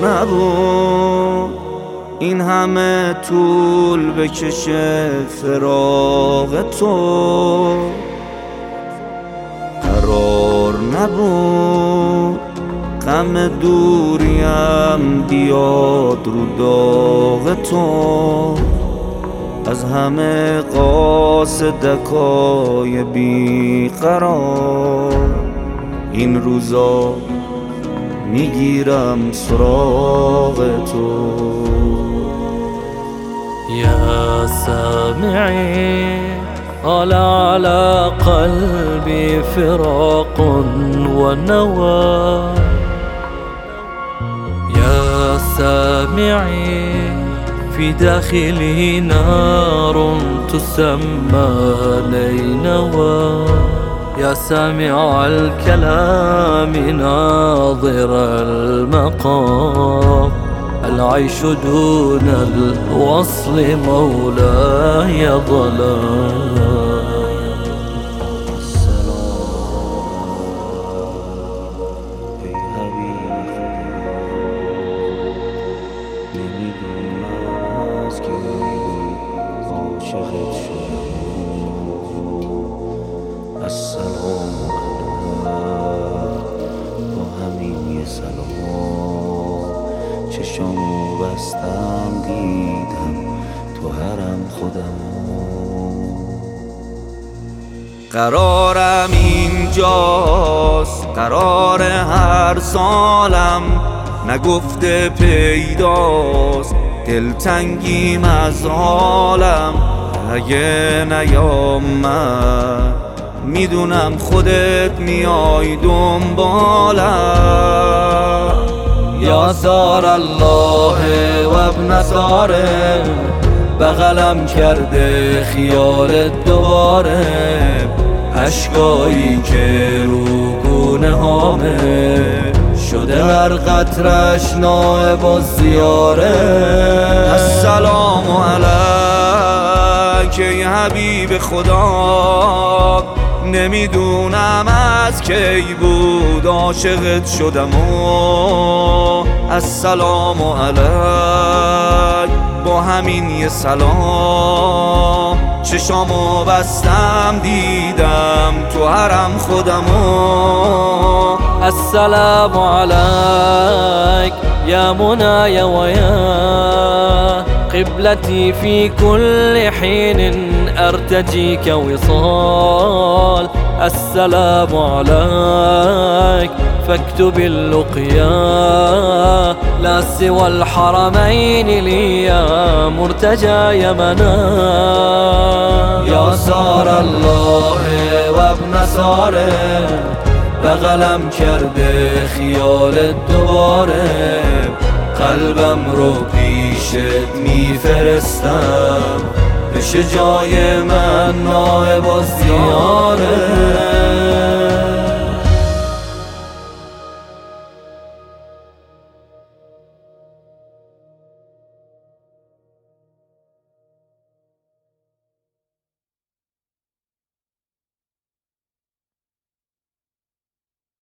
نبود این همه طول بکشه فراق تو، قرار نبود غم دوریم بیاد رو داغ تو. از همه قاصدکای بیقرار این روزا میگیرم سراغ تو. يا سامعي طال على قلبي فراق ونوى، يا سامعي في داخلي نار تسمى نينوى، يا سامع الكلام ناظر المقام، العيش دون الوصل مولاي ظلام. السلام با همین یه سلام چشامو بستم دیدم تو حرم خودم. قرارم اینجاست قرار هر سالم، نگفته پیداست دلتنگیم از حالم. اگه نیام من میدونم خودت میای دنبالم. یا زار الله و ابن زاره بغلم کرده خیالت دوباره، اشکایی که رو گونه هامه شده هر قطرش نائب الزیاره. السلام علیک ای حبیب خدا، نمیدونم از کی بود عاشقت شدم و السلام علیک با همین یه سلام چشامو بستم دیدم تو حرم خودم و السلام عليك يا منايا ويا قبلتي في كل حين أرتجيك وصال. السلام عليك فاكتب اللقيا لا سوى الحرمين لي يا مرتجى يا منال. يا زار الله وابن زاره بغلم کرده خیالت دوباره، قلبم رو پیشت میفرستم بشه جای من نائب الزیاره.